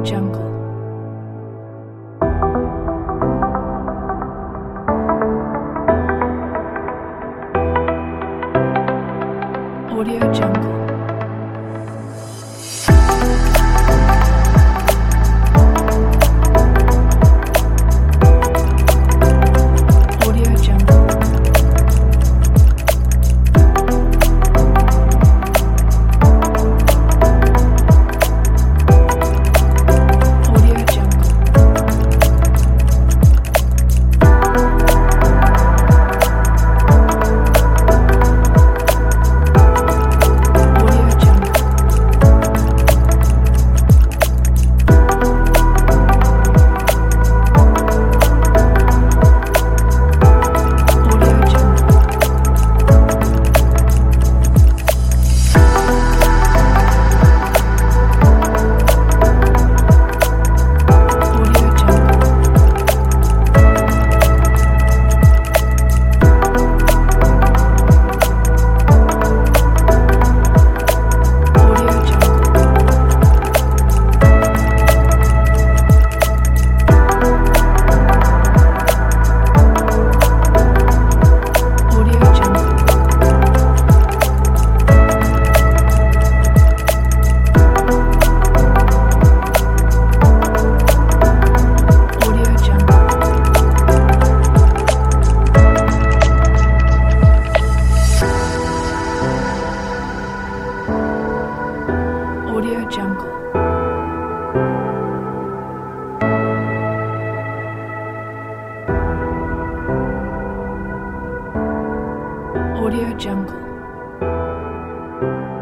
Jungle. Audio Jungle. Audio Jungle. Audio Jungle. Audio Jungle. Audio Jungle. Audio Jungle. Audio Jungle. Audio Jungle. Audio Jungle. Audio Jungle. Audio Jungle.